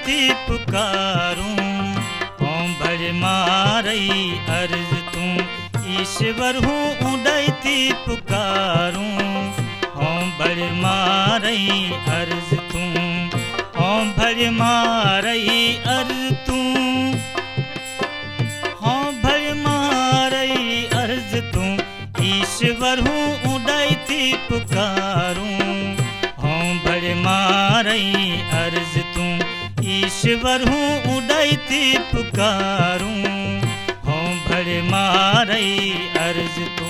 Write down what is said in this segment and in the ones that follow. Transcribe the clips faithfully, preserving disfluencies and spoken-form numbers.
थी पुकारूं। ओम भर मारई अर्ज तू ईश्वर हूँ उड़ई थी पुकारूं। ओम भर मारई अर्ज तू, ओम भर मारई अर्ज तू, ओम भर मारई अर्ज तू ईश्वर हूँ उड़ई थी पुकारूं। ओम भर मारई अर्ज तू ईश्वर हूँ उड़ई थी पुकारूं। ओम भर मारई अर्ज तू।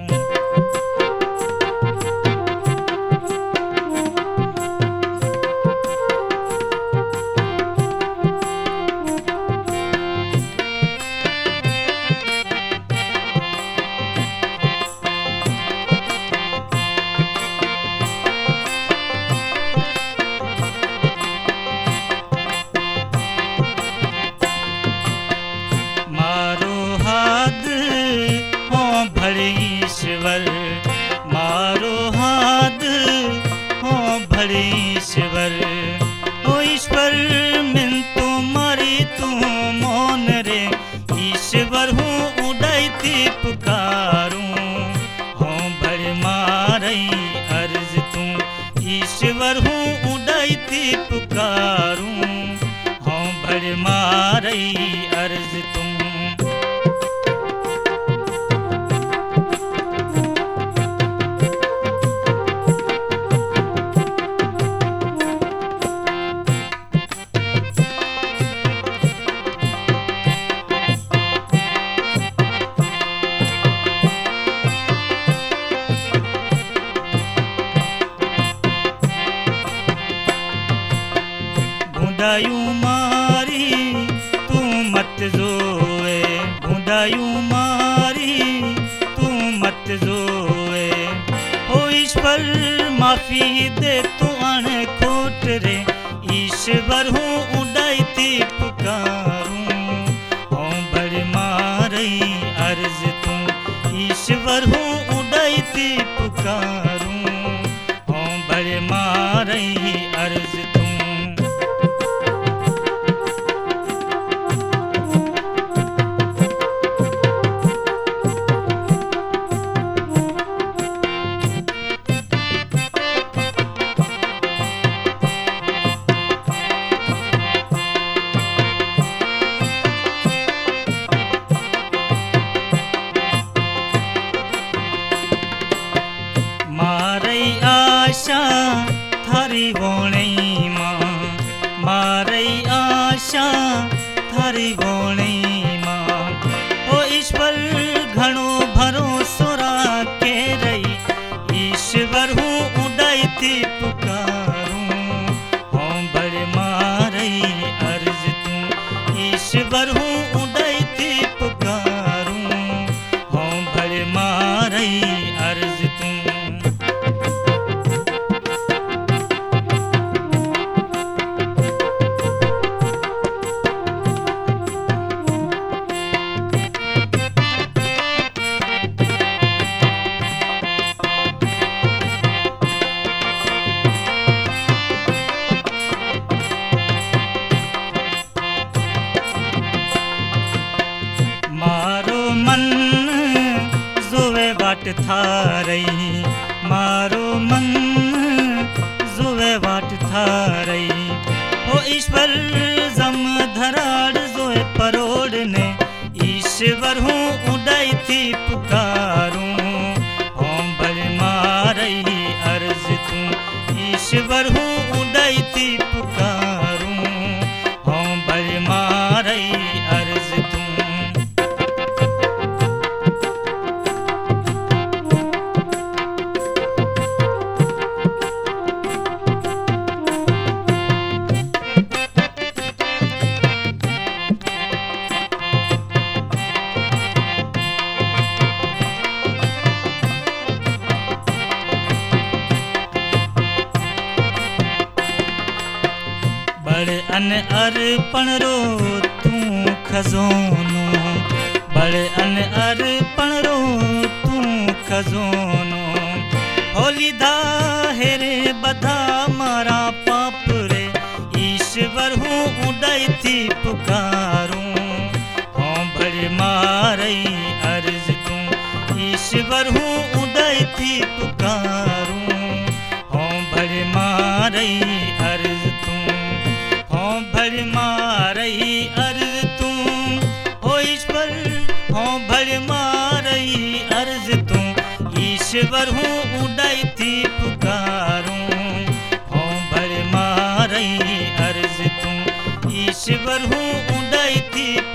ईश्वर मारो हाथ हो भरे ईश्वर। ओ ईश्वर मिन तू मारी तू मौन रे ईश्वर हूँ उड़ई थी पुकारूं। हो भर मारई अर्ज तू ईश्वर हूँ उड़ई थी पुकारूं। हो भर मारई अर्ज तू। बूंदायूं मारी तू मत जोए, बूंदायूं मारी तू मत जोए। ओ ईश्वर माफी दे तू अण खोट रे ईश्वर हूँ उड़ई थी पुकारूं। ओम भर मारई अर्ज तू ईश्वर हूँ उड़ई थी पुकारूं। ओम भर मारई अर्ज तू। आशा थारी वोणई मां, मारई आशा थारी वोणई मां। ओ ईश्वर घणो भरोसो राखे रही ईश्वर हूँ उड़ई थी पुकारूं। ओम भर मारई अर्ज तू ईश्वर हूँ उड़ई थी पुकारूं। ओम भर मारई अर्ज तू। मारो मन जोवे वाट थारई, मारो मन जोवे वाट थारई। ओ ईश्वर जम धराड़ जोए परोड़ ने ईश्वर हूँ उड़ई थी पुकारूं। ओम भर मारई अर्ज तू ईश्वर हूँ उड़ई थी पुकारूं। ओम भर मारई अर्ज तू। बड़े अन अर्पण रो तू खजोनो, बड़े अन अर्पण रो तू खजोनो। होली दा हेरे बधा मारा पाप रे ईश्वर ईश्वर हूँ उड़ई थी पुकारूं, हों बड़े मारई अर्ज तूं। ईश्वर हूँ उड़ई थी पुकारूं, हों बड़े मारई अर्ज तूं। हों बड़े मारई अर्ज तूं, हो ईश्वर हों बड़े मारई अर्ज तूं। ईश्वर हूँ उड़ई थी पुकारूं, हों बड़े मारई अर्ज तूं। ईश्वर हूँ उड़ई थी